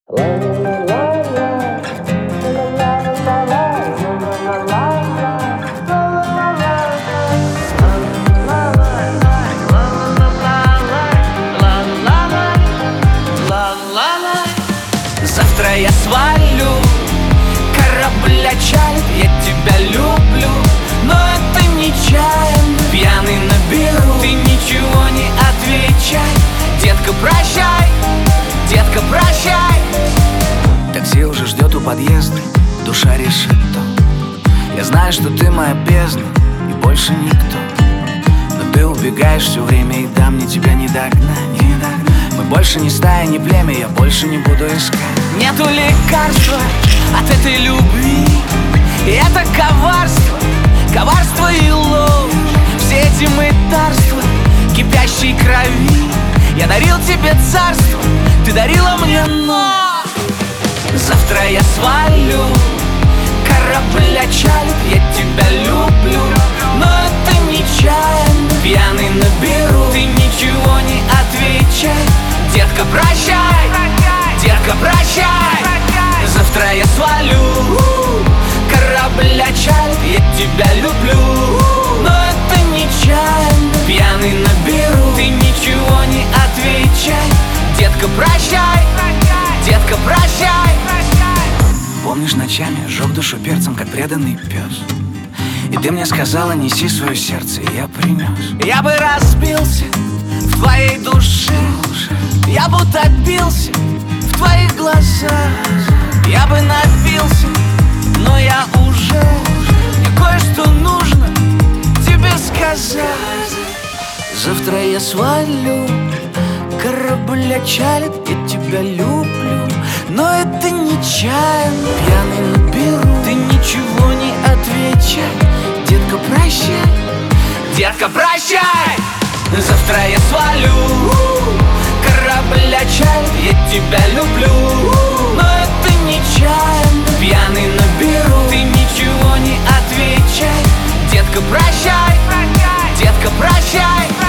Завтра я свалю, корабль отчалит, я тебя люблю, но это нечаянно. Пьяный наберу, ты ничего не отвечай. Детка, прощай, детка, прощай. Такси уже ждет у подъезда, душа решит то. Я знаю, что ты моя бездна и больше никто. Но ты убегаешь все время, и да, мне тебя не догнать, не догнать. Мы больше не стая, не племя, я больше не буду искать. Нету лекарства от этой любви, и это коварство, коварство и ложь. Все эти мытарства, кипящей крови. Я дарил тебе царство, ты дарила мне ночь. Завтра я свалю, корабль отчалит, я тебя люблю, но это нечаянно. Пьяный наберу, ты ничего не отвечай. Детка, прощай, детка, прощай. Завтра я свалю, корабль отчалит, я тебя люблю, но это нечаянно. Пьяный наберу, ты ничего не отвечай. Детка, прощай, детка, прощай. Помнишь, ночами жег душу перцем, как преданный пес. И ты мне сказала, неси свое сердце, и я принес. Я бы разбился в твоей душе, я бы топился в твоих глазах. Я бы напился, но я уже мне кое-что нужно тебе сказать. Завтра я свалю, корабль отчалит, я тебя люблю, но это нечаянно. Пьяный наберу, ты ничего не отвечай. Детка, прощай, детка, прощай. Завтра я свалю, корабль отчалит, я тебя люблю, но это нечаянно. Пьяный наберу, ты ничего не отвечай. Детка, прощай, детка, прощай.